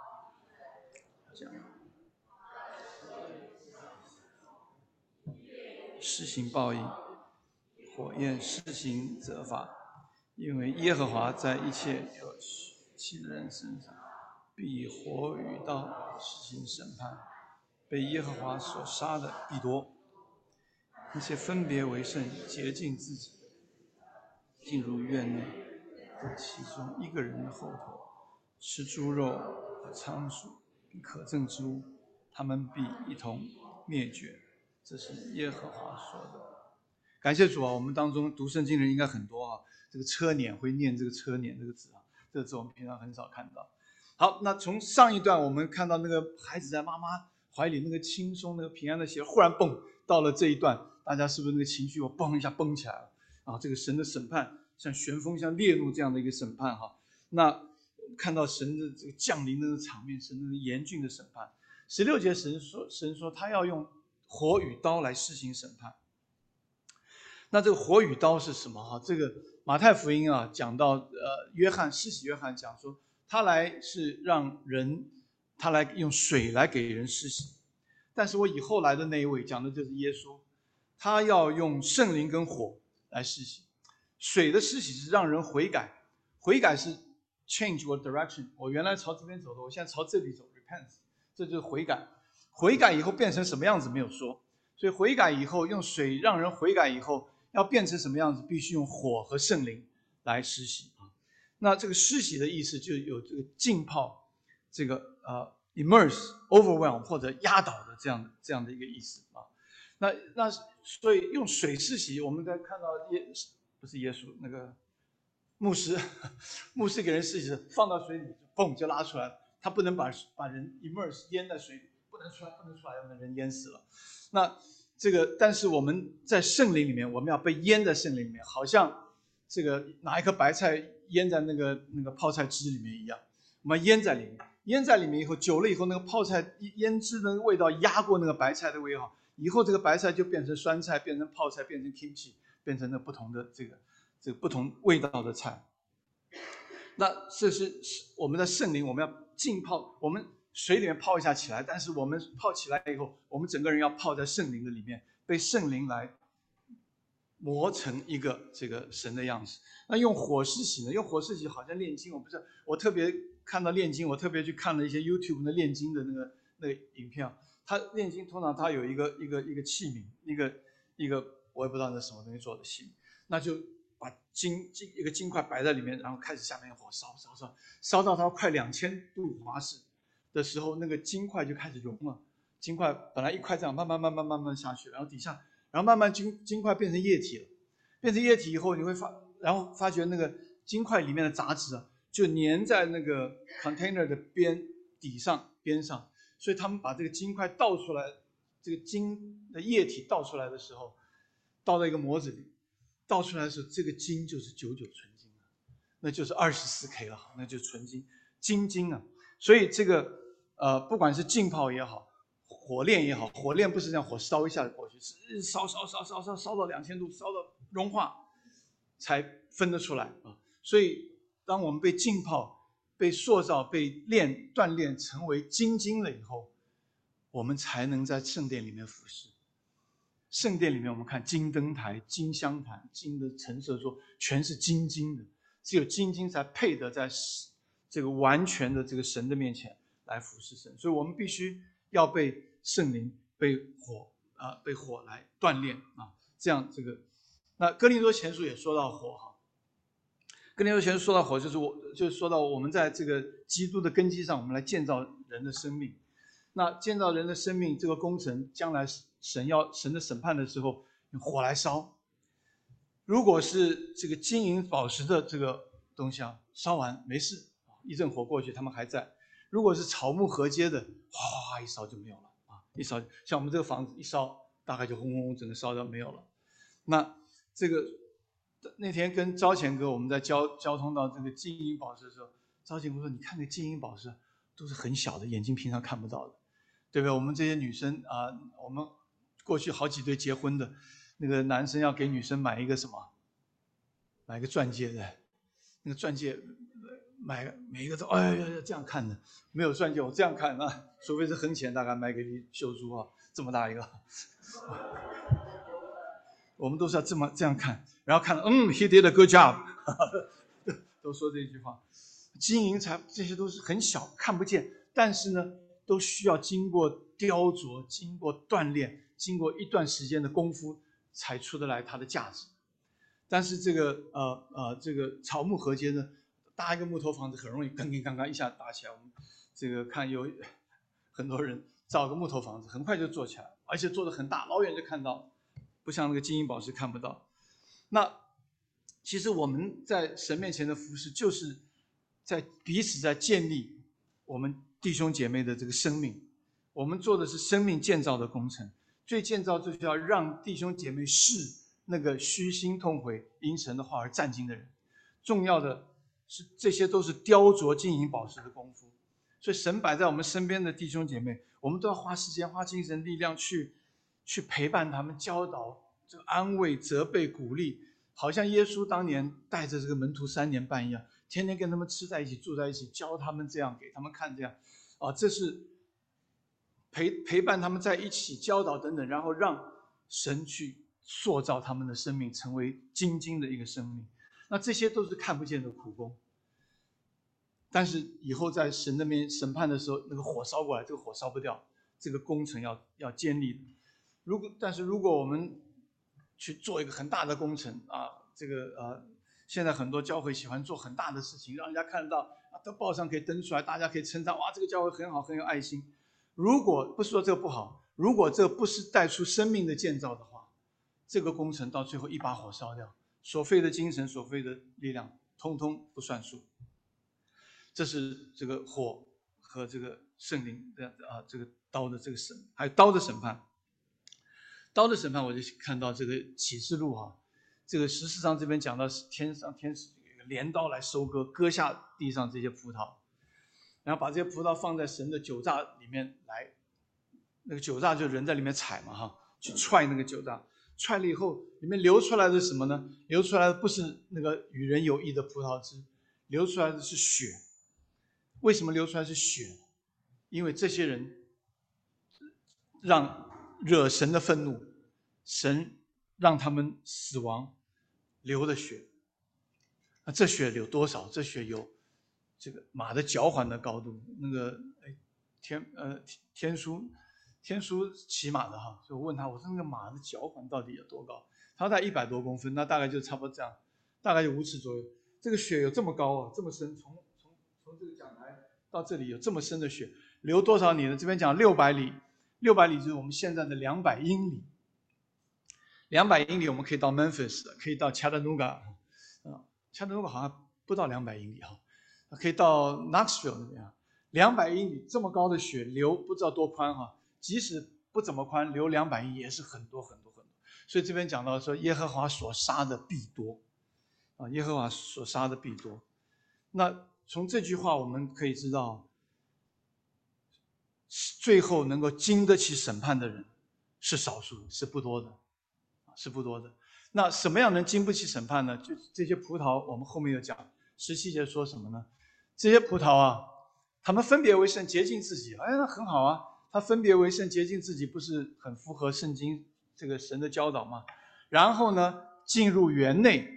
施行报应，火焰施行责罚，因为耶和华在一切有气的人身上必以火与刀施行审判，被耶和华所杀的必多。那些分别为圣、洁净自己的，进入院内，在其中一个人的后头吃猪肉和仓鼠并可憎之物，他们必一同灭绝。这是耶和华说的。感谢主啊！我们当中读圣经的人应该很多啊，这个车辇会念这个车辇这个字啊，这个字我们平常很少看到。好，那从上一段我们看到那个孩子在妈妈怀里那个轻松那个平安的喜乐，忽然蹦到了这一段，大家是不是那个情绪我蹦一下蹦起来了啊？这个神的审判像旋风像烈怒这样的一个审判哈。那看到神的这个降临的场面，神的严峻的审判。十六节神说神说他要用火与刀来施行审判。那这个火与刀是什么哈？这个马太福音啊讲到呃约翰施洗约翰讲说他来是让人他来用水来给人施洗。但是我以后来的那一位讲的就是耶稣，他要用圣灵跟火来施洗。水的施洗是让人悔改，悔改是 change your direction， 我原来朝这边走的，我现在朝这里走 repent， 这就是悔改。悔改以后变成什么样子没有说，所以悔改以后用水让人悔改以后要变成什么样子，必须用火和圣灵来施洗。那这个施洗的意思就有这个浸泡，这个呃 immerse、overwhelm 或者压倒的这样的这样的一个意思啊。那那所以用水施洗，我们在看到耶不是耶稣那个牧师，牧师给人施洗放到水里，嘣就拉出来了，他不能把把人 immerse 淹在水里，不能出来，不能出来，要不然人淹死了。那这个但是我们在圣灵里面，我们要被淹在圣灵里面，好像这个拿一颗白菜腌在那个那个泡菜汁里面一样，我们腌在里面，腌在里面以后，久了以后，那个泡菜腌制的味道压过那个白菜的味道，以后这个白菜就变成酸菜，变成泡菜，变成 kimchi， 变成了不同的这个这个不同味道的菜。那这是我们的圣灵，我们要浸泡，我们水里面泡一下起来，但是我们泡起来以后，我们整个人要泡在圣灵的里面，被圣灵来磨成一个这个神的样子。那用火施洗呢？用火施洗好像炼金，我不是，我特别看到炼金，我特别去看了一些 YouTube 的炼金的那个那个影片。它炼金通常它有一个一个一个器皿，一个一个我也不知道那是什么东西做的器皿，那就把金金一个金块摆在里面，然后开始下面火烧烧烧，烧到它快两千度华氏的时候，那个金块就开始融了。金块本来一块这样慢慢慢慢慢慢下去，然后底下。然后慢慢金金块变成液体了，变成液体以后，你会发，然后发觉那个金块里面的杂质啊，就粘在那个 container 的边底上边上，所以他们把这个金块倒出来，这个金的液体倒出来的时候，倒到一个模子里，倒出来的时候，这个金就是九九纯金了，那就是二十四 K 了，那就是纯金，金金啊。所以这个呃，不管是浸泡也好。火炼也好，火炼不是这样火烧一下过去，是烧烧烧烧烧烧到两千度，烧到融化才分得出来啊。所以当我们被浸泡、被塑造、被炼锻炼成为金金了以后，我们才能在圣殿里面服侍。圣殿里面我们看金灯台、金香坛、金的陈设桌，全是金金的，只有金金才配得在这个完全的这个神的面前来服侍神。所以我们必须要被圣灵、被火啊、呃，被火来锻炼啊，这样这个。那哥林多前书也说到火哈，哥林多前书说到火，就是我就是说到我们在这个基督的根基上，我们来建造人的生命。那建造人的生命这个工程，将来神要神的审判的时候，用火来烧。如果是这个金银宝石的这个东西啊，烧完没事，一阵火过去，他们还在。如果是草木合接的，哗一烧就没有了。一烧，像我们这个房子一烧，大概就轰轰轰整个烧掉没有了。那这个那天跟招钱哥我们在交交通到这个金银宝石的时候，招钱哥说：“你看那金银宝石都是很小的，眼睛平常看不到的，对不对？我们这些女生啊、呃，我们过去好几对结婚的，那个男生要给女生买一个什么，买一个钻戒的，那个钻戒。”买每一个都哎呀这样看的，没有钻戒我这样看啊，除非是很浅，大概买给你秀珠啊，这么大一个，我们都是要这么这样看，然后看嗯 he did a good job， 都说这句话。金银财这些都是很小看不见，但是呢都需要经过雕琢、经过锻炼、经过一段时间的功夫才出得来它的价值。但是这个呃呃这个草木合接呢，搭一个木头房子很容易，刚刚刚刚一下搭起来。我们这个看有很多人造个木头房子，很快就做起来，而且做得很大，老远就看到，不像那个金银宝石看不到。那其实我们在神面前的服事，就是在彼此在建立我们弟兄姐妹的这个生命。我们做的是生命建造的工程，最建造就是要让弟兄姐妹是那个虚心痛悔、因神的话而战兢的人。重要的是，这些都是雕琢金银宝石的功夫。所以神摆在我们身边的弟兄姐妹，我们都要花时间、花精神、力量去去陪伴他们，教导、这个安慰、责备、鼓励，好像耶稣当年带着这个门徒三年半一样，天天跟他们吃在一起、住在一起，教他们这样，给他们看这样。 啊，这是陪陪伴他们在一起，教导等等，然后让神去塑造他们的生命，成为精精的一个生命。那这些都是看不见的苦工，但是以后在神那边审判的时候，那个火烧过来，这个火烧不掉，这个工程要要坚立的。如果但是如果我们去做一个很大的工程啊，这个呃，现在很多教会喜欢做很大的事情，让人家看得到啊，到报上可以登出来，大家可以称赞，哇，这个教会很好，很有爱心。如果不是说这个不好，如果这不是带出生命的建造的话，这个工程到最后一把火烧掉，所费的精神、所费的力量，通通不算数。这是这个火和这个圣灵的啊，这个刀的这个审，还有刀的审判。刀的审判，我就看到这个启示录哈、啊，这个十四章这边讲到天上天使镰刀来收割，割下地上这些葡萄，然后把这些葡萄放在神的酒榨里面来，那个酒榨就人在里面踩嘛哈，去踹那个酒榨，踹了以后里面流出来的是什么呢？流出来的不是那个与人有益的葡萄汁，流出来的是血。为什么流出来是血？因为这些人让惹神的愤怒，神让他们死亡，流的血。那这血有多少？这血有这个马的脚环的高度。那个哎，天呃天书天书骑马的哈，所以我问他，我说那个马的脚环到底有多高？他大概一百多公分，那大概就差不多这样，大概有五尺左右。这个血有这么高啊，这么深，从从从这个讲台到这里有这么深的血，流多少里呢？这边讲六百里，六百里就是我们现在的两百英里。两百英里我们可以到 Memphis， 可以到 Chattanooga， 啊 ，Chattanooga 好像不到两百英里哈，可以到 Knoxville 那边。两百英里这么高的血流不知道多宽哈，即使不怎么宽，流两百英里也是很多很多很多。所以这边讲到说，耶和华所杀的必多，啊，耶和华所杀的必多。那从这句话我们可以知道，最后能够经得起审判的人是少数，是不多的，是不多的。那什么样能经不起审判呢？就这些葡萄，我们后面有讲，十七节说什么呢？这些葡萄啊，他们分别为圣，洁净自己，哎，那很好啊。他分别为圣，洁净自己，不是很符合圣经这个神的教导吗？然后呢，进入园内，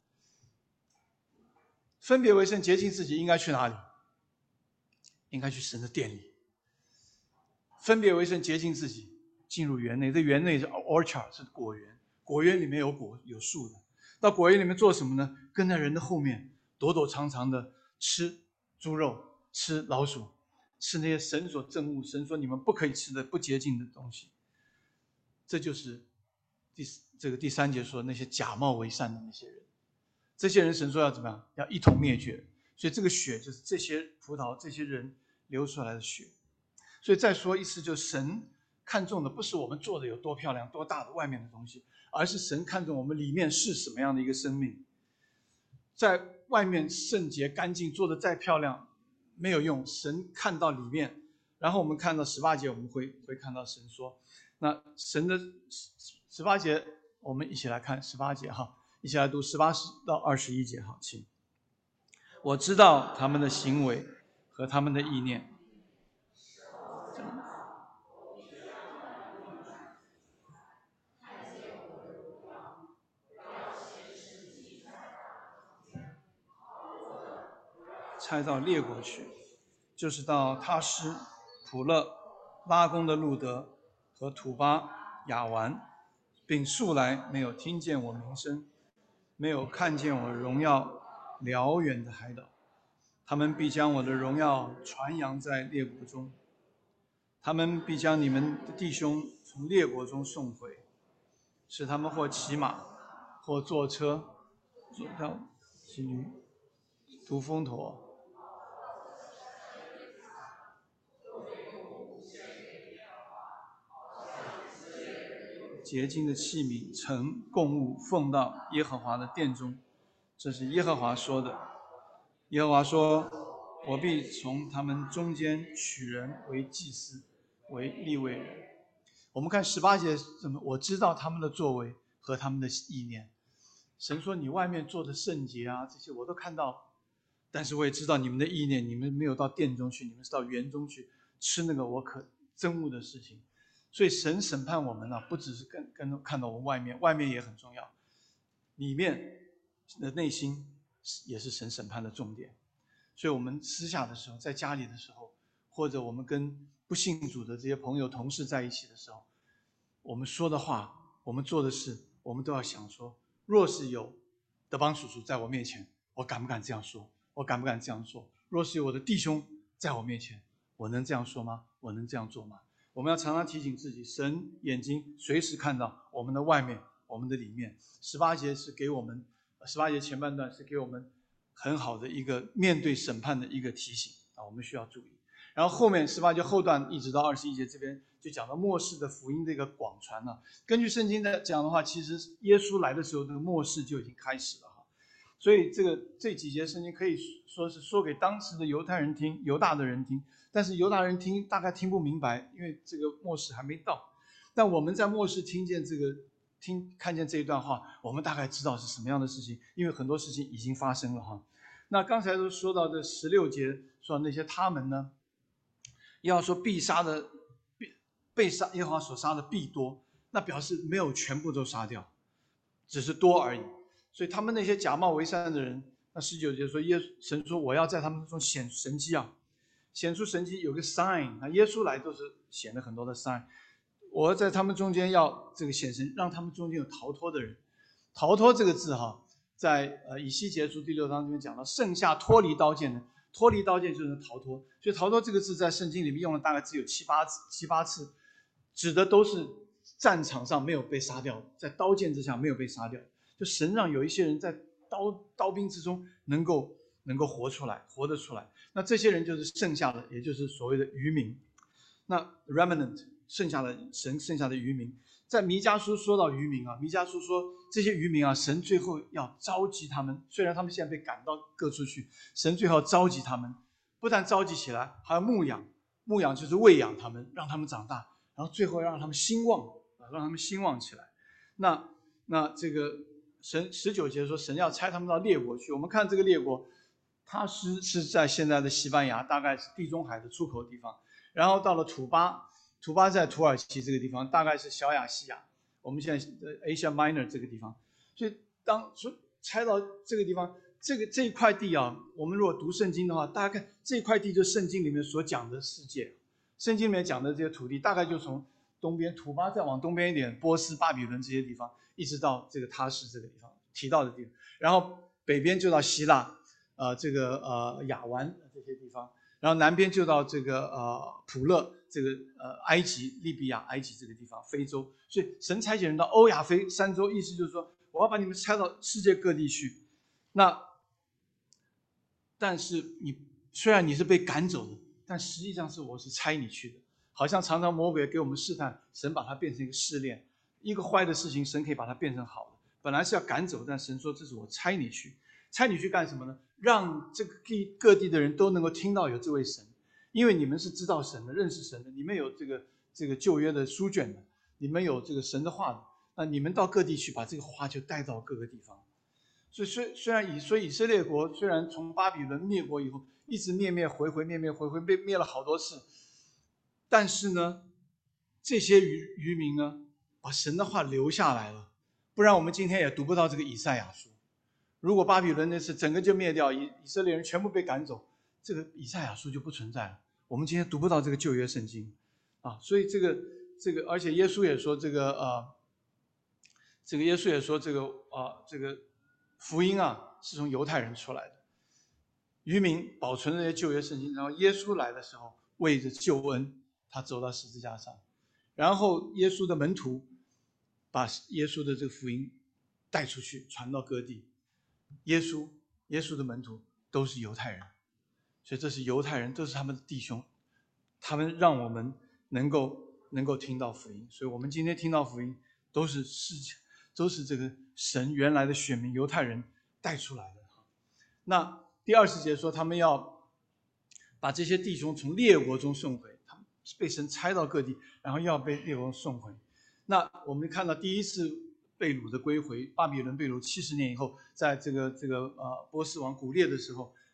分别为圣，洁净自己，应该去哪里？应该去神的殿里。分别为圣，洁净自己，进入园内。这园内是 orchard， 是果园，果园里面有果有树的。到果园里面做什么呢？跟在人的后面，躲躲藏藏的吃猪肉，吃老鼠，吃那些神所憎恶、神说你们不可以吃的不洁净的东西。这就是第这个第三节说那些假冒为善的那些人。这些人神说要怎么样？要一同灭绝。所以这个血就是这些葡萄、这些人流出来的血。所以再说一次，就是神看重的不是我们做的有多漂亮、多大的外面的东西，而是神看重我们里面是什么样的一个生命。在外面圣洁干净，做的再漂亮没有用，神看到里面。然后我们看到十八节，我们会会看到神说，那神的十八节，我们一起来看十八节哈，一起来读十八到二十一节哈，请。我知道他们的行为和他们的意念。拆到列国去，就是到他施、普勒、拉宫的路德和土巴、亚完，并素来没有听见我名声，没有看见我荣耀辽远的海岛。他们必将我的荣耀传扬在列国中，他们必将你们的弟兄从列国中送回，使他们或骑马，或坐车，坐到骑驴，独风驼，洁净的器皿盛供物奉到耶和华的殿中。这是耶和华说的。耶和华说，我必从他们中间取人为祭司，为利未人。我们看十八节，怎么我知道他们的作为和他们的意念。神说你外面做的圣洁啊，这些我都看到， 但是我也知道你们的意念，你们没有到殿中去，你们是到园中去吃那个我可憎恶的事情。所以神审判我们呢、啊，不只是跟跟看到我们外面，外面也很重要，里面的内心也是神审判的重点。所以我们私下的时候，在家里的时候，或者我们跟不信主的这些朋友、同事在一起的时候，我们说的话，我们做的事，我们都要想说，若是有德邦叔叔在我面前，我敢不敢这样说？我敢不敢这样做？若是有我的弟兄在我面前，我能这样说吗？我能这样做吗？我们要常常提醒自己，神眼睛随时看到我们的外面，我们的里面。十八节是给我们，十八节前半段是给我们很好的一个面对审判的一个提醒啊，我们需要注意。然后后面十八节后段一直到二十一节这边就讲到末世的福音这个广传了、啊。根据圣经的讲的话，其实耶稣来的时候，这个末世就已经开始了哈。所以这个这几节圣经可以说是说给当时的犹太人听，犹大的人听。但是犹大人听大概听不明白，因为这个末世还没到。但我们在末世听见这个听看见这一段话，我们大概知道是什么样的事情，因为很多事情已经发生了哈。那刚才都说到这十六节，说那些他们呢，要说必杀的被杀耶和华所杀的必多，那表示没有全部都杀掉，只是多而已。所以他们那些假冒为善的人，那十九节说耶神说我要在他们中显神迹啊。显出神迹有个 sign， 那耶稣来都是显了很多的 sign。我在他们中间要这个显神，让他们中间有逃脱的人。逃脱这个字哈，在呃以西结书第六章这边讲到，剩下脱离刀剑的，脱离刀剑就是逃脱。所以逃脱这个字在圣经里面用了大概只有七八次，七八次，指的都是战场上没有被杀掉，在刀剑之下没有被杀掉。就神让有一些人在刀刀兵之中能够。能够活出来，活得出来，那这些人就是剩下的，也就是所谓的渔民。那 remnant 剩下的神剩下的渔民，在弥迦书说到渔民啊，弥迦书说这些渔民啊，神最后要召集他们，虽然他们现在被赶到各处去，神最后要召集他们，不但召集起来，还要牧养，牧养就是喂养他们，让他们长大，然后最后让他们兴旺，让他们兴旺起来。那那这个神十九节说，神要差他们到列国去，我们看这个列国。它是是在现在的西班牙，大概是地中海的出口地方。然后到了土巴，土巴在土耳其这个地方，大概是小亚细亚，我们现在的 Asia Minor 这个地方。所以当说拆到这个地方，这个这一块地啊，我们如果读圣经的话，大家看这块地就是圣经里面所讲的世界。圣经里面讲的这些土地，大概就从东边土巴再往东边一点，波斯、巴比伦这些地方，一直到这个他施这个地方提到的地方，然后北边就到希腊。呃，这个呃亚湾这些地方，然后南边就到这个呃普勒，这个呃埃及、利比亚、埃及这个地方，非洲。所以神差遣人到欧亚非三洲，意思就是说，我要把你们拆到世界各地去。那但是你虽然你是被赶走的，但实际上是我是差你去的。好像常常魔鬼给我们试探，神把它变成一个试炼，一个坏的事情，神可以把它变成好的。本来是要赶走，但神说这是我差你去。差你去干什么呢？让这个各地的人都能够听到有这位神，因为你们是知道神的、认识神的，你们有这个这个旧约的书卷的，你们有这个神的话的，那你们到各地去，把这个话就带到各个地方。所以虽虽然以所以以色列国虽然从巴比伦灭国以后，一直灭灭回回灭灭回回被灭了好多次，但是呢，这些渔渔民呢，把神的话留下来了，不然我们今天也读不到这个以赛亚书。如果巴比伦那次整个就灭掉，以以色列人全部被赶走，这个以赛亚书就不存在了。我们今天读不到这个旧约圣经，啊，所以这个这个，而且耶稣也说这个呃，这个耶稣也说这个啊、呃，这个福音啊是从犹太人出来的。渔民保存这些旧约圣经，然后耶稣来的时候，为着救恩，他走到十字架上，然后耶稣的门徒把耶稣的这个福音带出去，传到各地。耶稣，耶稣的门徒都是犹太人，所以这是犹太人，都是他们的弟兄，他们让我们能够能够听到福音，所以我们今天听到福音，都是世都是这个神原来的选民犹太人带出来的。那第二十节说，他们要把这些弟兄从列国中送回，他们被神差到各地，然后要被列国送回。那我们看到第一次被掳的归回，巴比伦被掳七十年以后，在这个这个呃波斯王古列的时候，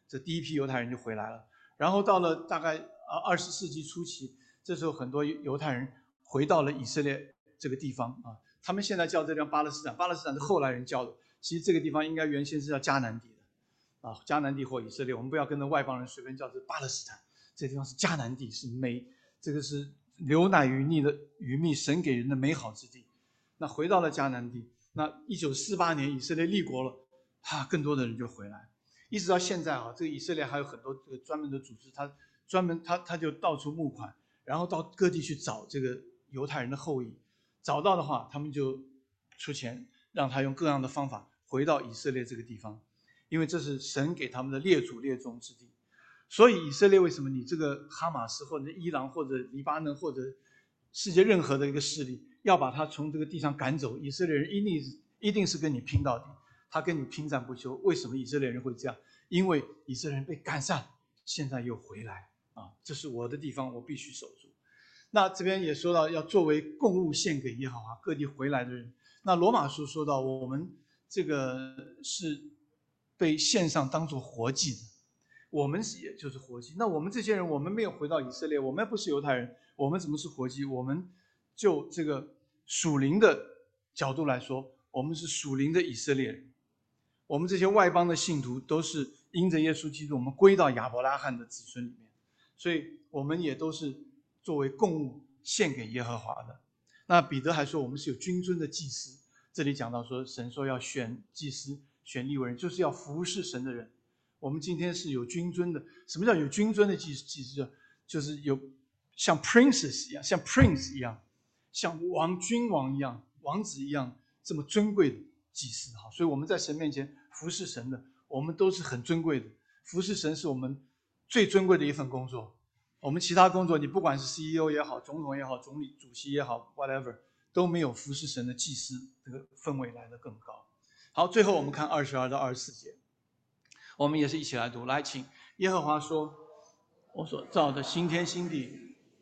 这第一批犹太人就回来了。然后到了大概啊二十世纪初期，这时候很多犹太人回到了以色列这个地方啊，他们现在叫这地方巴勒斯坦，巴勒斯坦是后来人叫的，其实这个地方应该原先是叫迦南地的啊，迦南地或以色列，我们不要跟着外邦人随便叫这巴勒斯坦，这地方是迦南地，是美，这个是流奶与蜜的与蜜，神给人的美好之地。那回到了迦南地，那一九四八年以色列立国了，哈、啊，更多的人就回来。一直到现在啊，这个以色列还有很多这个专门的组织，他专门他他就到处募款，然后到各地去找这个犹太人的后裔，找到的话，他们就出钱让他用各样的方法回到以色列这个地方，因为这是神给他们的列祖列宗之地。所以以色列为什么你这个哈马斯或者伊朗或者黎巴嫩或者世界任何的一个势力要把他从这个地上赶走，以色列人一定是一定是跟你拼到底。他跟你拼战不休，为什么以色列人会这样？因为以色列人被赶散，现在又回来啊！这是我的地方，我必须守住。那这边也说到要作为供物献给耶和华，各地回来的人。那罗马书说到，我们这个是被献上当作活祭的，我们也就是活祭。那我们这些人，我们没有回到以色列，我们不是犹太人，我们怎么是活祭？我们就这个属灵的角度来说，我们是属灵的以色列人。我们这些外邦的信徒都是因着耶稣基督，我们归到亚伯拉罕的子孙里面，所以我们也都是作为供物献给耶和华的。那彼得还说，我们是有君尊的祭司。这里讲到说，神说要选祭司、选利未人，就是要服侍神的人。我们今天是有君尊的。什么叫有君尊的祭祭司？就是有像 princess 一样，像 prince 一样，像王君王一样、王子一样这么尊贵的祭司。好，所以我们在神面前服侍神的，我们都是很尊贵的。服侍神是我们最尊贵的一份工作。我们其他工作，你不管是 C E O 也好，总统也好，总理、主席也好 ，whatever， 都没有服侍神的祭司这个氛围来得更高。好，最后我们看二十二到二十四节，我们也是一起来读。来，请耶和华说：“我所造的新天新地。”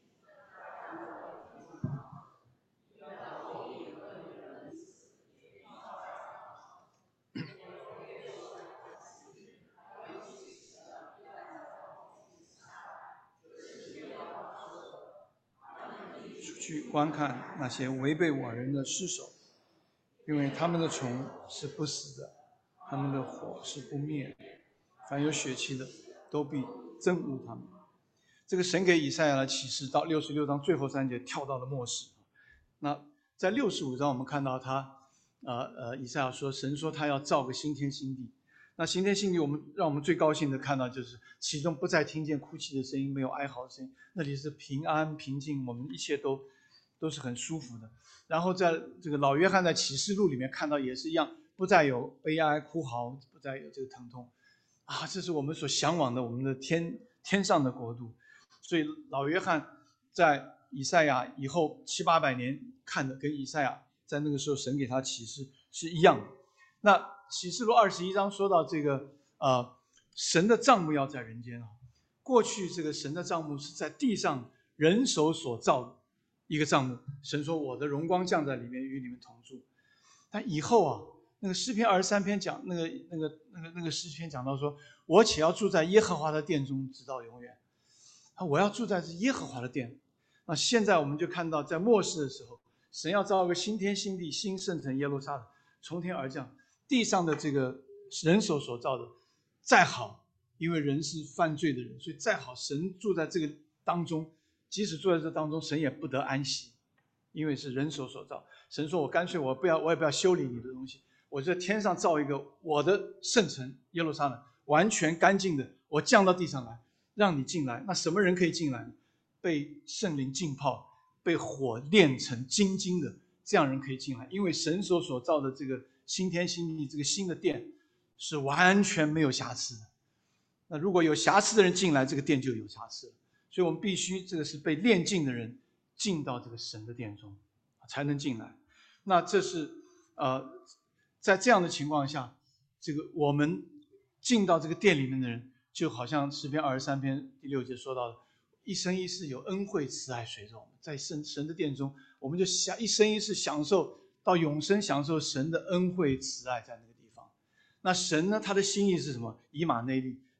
去观看那些违背我人的尸首，因为他们的虫是不死的，他们的火是不灭的，凡有血气的都必憎恶他们。这个神给以赛亚的启示到六十六章最后三节跳到了末世。那在六十五章我们看到他，呃呃，以赛亚说神说他要造个新天新地。那新天新地，我们让我们最高兴的看到就是其中不再听见哭泣的声音，没有哀嚎的声音，那里是平安平静，我们一切都都是很舒服的。然后在这个老约翰在启示录里面看到也是一样，不再有悲哀哭嚎，不再有这个疼痛啊，这是我们所向往的，我们的天天上的国度。所以老约翰在以赛亚以后七八百年看的，跟以赛亚在那个时候神给他启示是一样的。那启示录二十一章说到这个呃神的帐幕要在人间啊，过去这个神的帐幕是在地上人手所造的一个帐幕，神说我的荣光降在里面与你们同住。但以后啊，那个诗篇二十三篇讲那个那个那个那个诗篇讲到说，我且要住在耶和华的殿中直到永远。啊，我要住在这耶和华的殿。那现在我们就看到在末世的时候，神要造一个新天新地，新圣城耶路撒冷从天而降。地上的这个人手所造的再好，因为人是犯罪的人，所以再好神住在这个当中，即使住在这当中，神也不得安息，因为是人手所造。神说我干脆我不要，我也不要修理你的东西，我在天上造一个我的圣城耶路撒冷，完全干净的，我降到地上来让你进来。那什么人可以进来呢？被圣灵浸泡，被火炼成精金的这样人可以进来，因为神所所造的这个新天新地，这个新的殿是完全没有瑕疵的。那如果有瑕疵的人进来，这个殿就有瑕疵了。所以我们必须这个是被炼净的人进到这个神的殿中才能进来。那这是呃，在这样的情况下，这个我们进到这个殿里面的人，就好像诗篇二十三篇第六节说到的，一生一世有恩惠慈爱随着我们，在神神的殿中，我们就享一生一世享受到永生，享受神的恩惠慈爱在那个地方。那神呢，他的心意是什么？以马内利，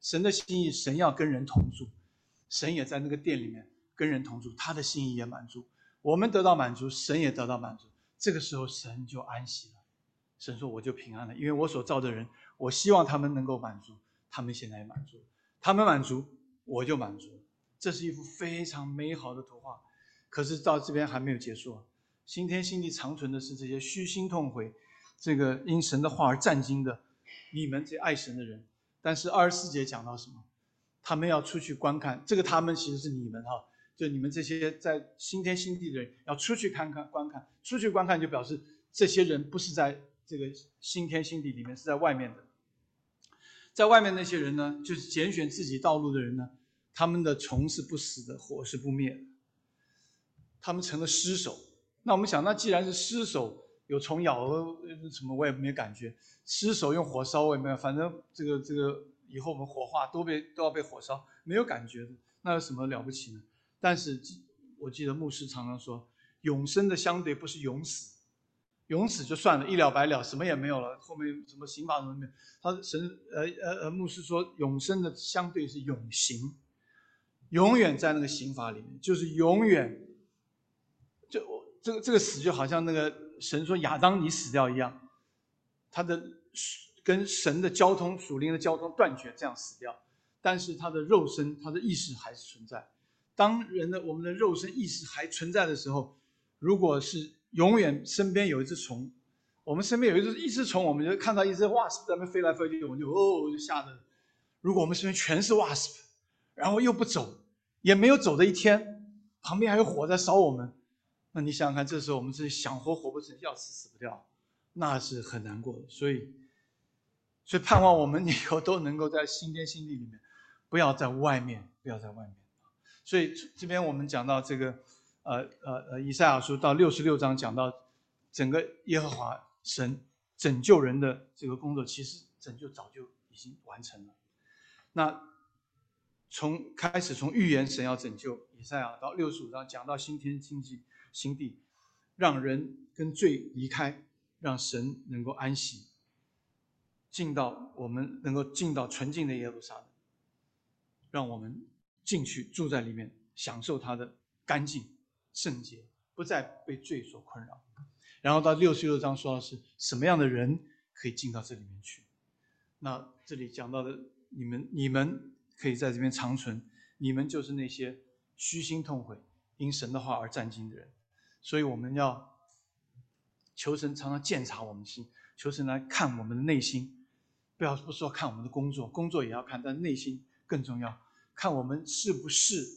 神的心意，神要跟人同住，神也在那个殿里面跟人同住，他的心意也满足，我们得到满足，神也得到满足，这个时候神就安息了。神说我就平安了，因为我所造的人，我希望他们能够满足，他们现在也满足，他们满足我就满足。这是一幅非常美好的图画。可是到这边还没有结束，新天新地长存的是这些虚心痛悔，这个因神的话而战惊的你们这爱神的人。但是二十四节讲到什么？他们要出去观看，这个他们其实是你们哈，就你们这些在新天新地的人要出去看看观看，出去观看就表示这些人不是在这个新天新地里面，是在外面的。在外面那些人呢，就是拣选自己道路的人呢，他们的虫是不死的，火是不灭的，他们成了尸首。那我们想，那既然是尸首，有虫咬什么我也没感觉，尸首用火烧我也没有，反正这个这个以后我们火化都被都要被火烧，没有感觉的，那有什么了不起呢？但是我记得牧师常常说，永生的相对不是永死，永死就算了，一了百了，什么也没有了，后面什么刑罚什么没有。他神呃呃呃牧师说，永生的相对是永刑，永远在那个刑罚里面，就是永远。就这个这个死就好像那个神说亚当你死掉一样，他的跟神的交通属灵的交通断绝，这样死掉。但是他的肉身他的意识还是存在。当人的我们的肉身意识还存在的时候，如果是永远身边有一只虫，我们身边有一只一只虫，我们就看到一只 wasp 在那飞来飞去，我们就哦就吓得。如果我们身边全是 wasp， 然后又不走，也没有走的一天，旁边还有火在烧我们，那你想想看，这时候我们是想活活不成，要死死不掉，那是很难过的。所以，所以盼望我们以后都能够在新天新地里面，不要在外面，不要在外面。所以这边我们讲到这个，呃呃呃，以赛亚书到六十六章讲到整个耶和华神拯救人的这个工作，其实拯救早就已经完成了。那从开始从预言神要拯救以赛亚到六十五章讲到新天新地。新地，让人跟罪离开，让神能够安息，进到我们能够进到纯净的耶路撒冷，让我们进去住在里面，享受它的干净圣洁，不再被罪所困扰。然后到六十六章说的是什么样的人可以进到这里面去。那这里讲到的你们你们可以在这边长存，你们就是那些虚心痛悔因神的话而战惊的人。所以我们要求神常常鉴察我们的心，求神来看我们的内心，不要不说看我们的工作，工作也要看，但内心更重要，看我们是不是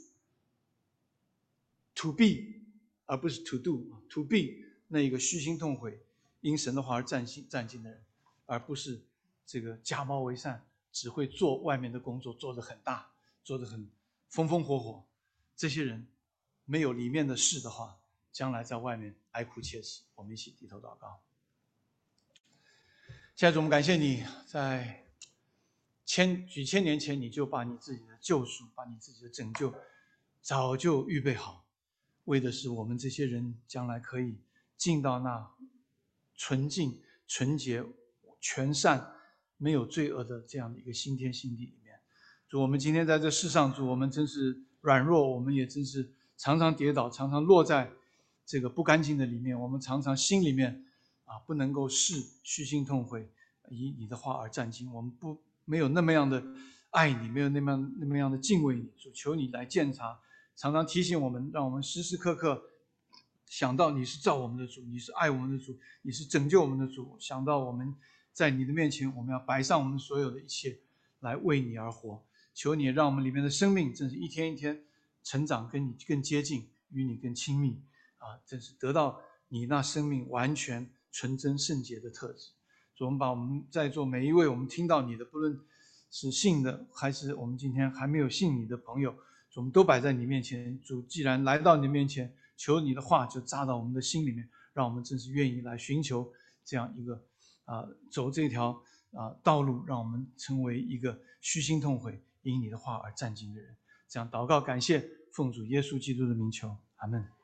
to be 而不是 to do， to be 那一个虚心痛悔因神的话而战战惊的人，而不是这个假冒为善，只会做外面的工作，做得很大，做得很风风火火。这些人没有里面的事的话，将来在外面哀哭切齿。我们一起低头祷告。亲爱的主，我们感谢你，在千几千年前，你就把你自己的救赎，把你自己的拯救，早就预备好，为的是我们这些人将来可以进到那纯净、纯洁、全善、没有罪恶的这样的一个新天新地里面。主，我们今天在这世上，主，我们真是软弱，我们也真是常常跌倒，常常落在这个不干净的里面，我们常常心里面啊不能够视虚心痛悔，以你的话而战惊，我们不没有那么样的爱你，没有那么样那么样的敬畏你。主，求你来鉴察，常常提醒我们，让我们时时刻刻想到你是造我们的主，你是爱我们的主，你是拯救我们的主。想到我们在你的面前，我们要摆上我们所有的一切，来为你而活。求你让我们里面的生命真是一天一天成长，跟你更接近，与你更亲密啊！真是得到你那生命完全纯真圣洁的特质。主，我们把我们在座每一位我们听到你的，不论是信的还是我们今天还没有信你的朋友，主，我们都摆在你面前。主，既然来到你的面前，求你的话就扎到我们的心里面，让我们真是愿意来寻求这样一个啊、呃、走这条啊、呃、道路，让我们成为一个虚心痛悔因你的话而战惊的人。这样祷告感谢，奉主耶稣基督的名求，阿们。